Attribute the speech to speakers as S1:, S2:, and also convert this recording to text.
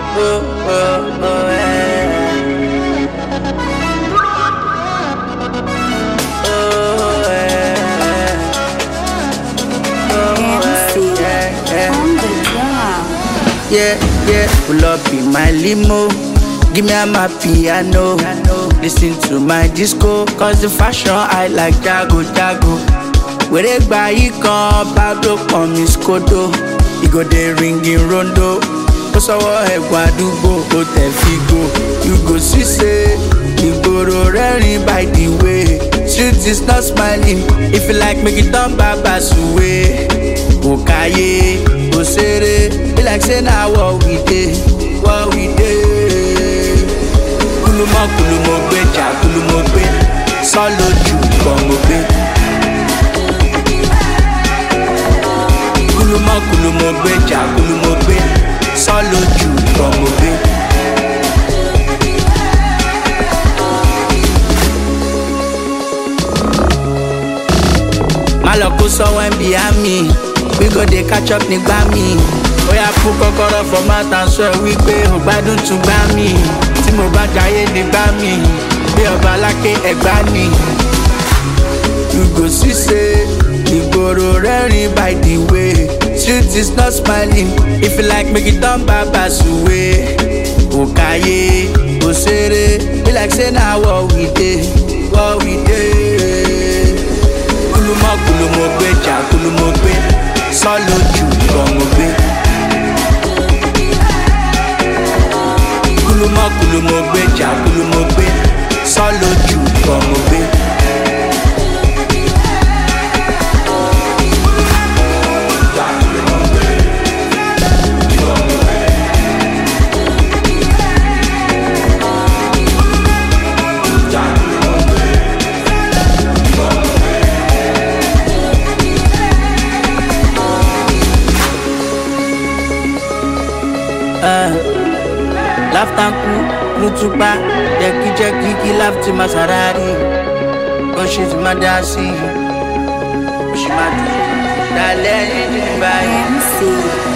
S1: oh, oh, oh, yeah. Oh, yeah. Oh, yeah.
S2: On the drum.
S1: Yeah, pull up in my limo. Give me my piano. Listen to my disco. Cause the fashion I like jago. Where they buy it come, Pablo come is kodo. You go there ringing rondo. Osawo Egwadugo, Hotel Figo. You go see say, you go to running by the way. Street is not smiling. If you like, make it done Baba Suwe. Okaye, Osere. Be like say now what we did. Kulumo gbeja, kulumo gbe. Solo ju komo gbe. Kulumo gbeja, kulumo gbe. Solo ju komo gbe. Maloko someone behind me. We go dey catch up nígbà mi. Oya fún kọ́kọ́rọ́ for mouth and swear wípé ò gbádùn tún gbá mi. Tí mo bá jayé nígbà mi, bí ọba aláké ẹ̀gbá ni. You go see say, ìgboro rẹ́rìn by the way. Street is not smiling, if you like make it done Baba Suwe. Okaye, Osere, be like say na what we dey. Kulumo gbeja, kulumo gbe, solo ju komo gbe. Kulumo gbeja, kulumo gbe, solo ju komo gbe. Laughter kutupa, jeki lafti Maserati. Oh she's my dasi, she my darling, bye.